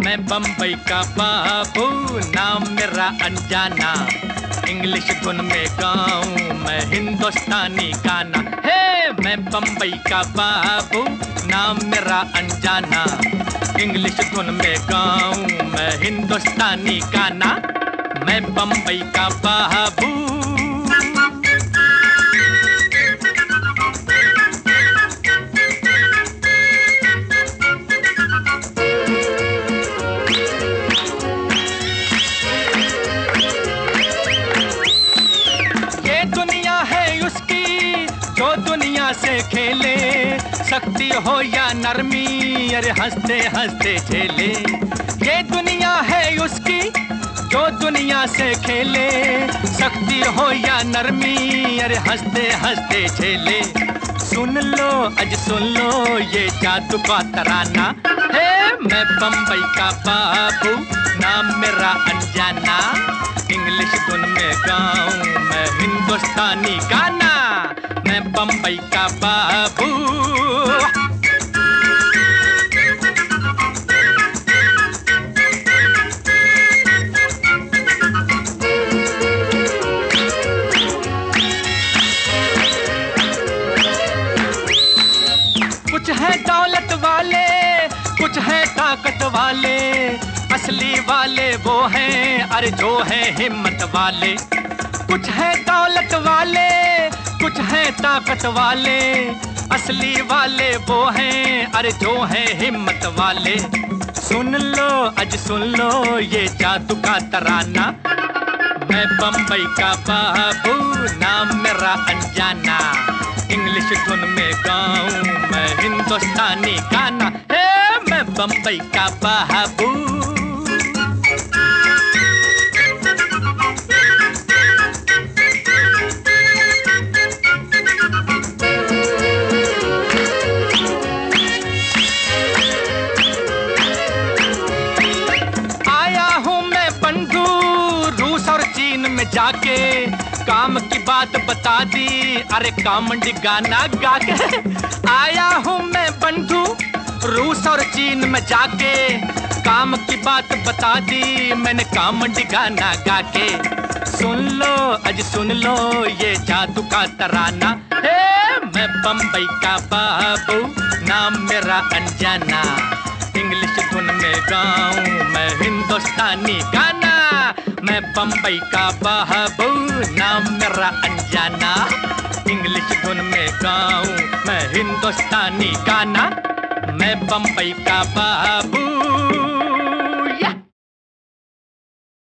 मैं बम्बई का बाबू, नाम मेरा अनजाना। इंग्लिश धुन में गाऊं मैं हिंदुस्तानी गाना। हे मैं बम्बई का बाबू, नाम मेरा अनजाना। इंग्लिश धुन में गाऊं मैं हिंदुस्तानी गाना। मैं बम्बई का बाबू। जो दुनिया से खेले, शक्ति हो या नरमी, अरे हंसते हंसते झेले। ये दुनिया है उसकी जो दुनिया से खेले, शक्ति हो या नरमी, अरे हंसते हंसते झेले। सुन लो अज सुन लो ये जादू का तराना। हे मैं बम्बई का बाबू, नाम मेरा अनजाना। इंग्लिश धुन में गाऊं मैं हिंदुस्तानी गाना। मैं बम्बई का बाबू। कुछ है दौलत वाले, कुछ है ताकत वाले, असली वाले वो हैं अरे जो है हिम्मत वाले। कुछ है दौलत वाले, कुछ है ताकत वाले, असली वाले वो हैं अरे जो है हिम्मत वाले। सुन लो अज सुन लो ये जादू का तराना। मैं बम्बई का बाबू, नाम मेरा अनजाना। इंग्लिश धुन में गाऊं मैं हिंदुस्तानी गाना। हे मैं बम्बई का बाबू। में जाके काम की बात बता दी, अरे कामंडी गाना गा के। आया हूँ मैं बंधु रूस और चीन में जाके, काम की बात बता दी मैंने कामंडी गाना गा के। सुन लो अज सुन लो ये जादू का तराना। हे मैं बम्बई का बाबू, नाम मेरा अनजाना। इंग्लिश धुन में गाऊं मैं हिंदुस्तानी गाना। मैं बम्बई का बाबू, नाम मेरा अनजाना। इंग्लिश धुन में गाऊं मैं हिंदुस्तानी गाना। मैं बम्बई का बाबू।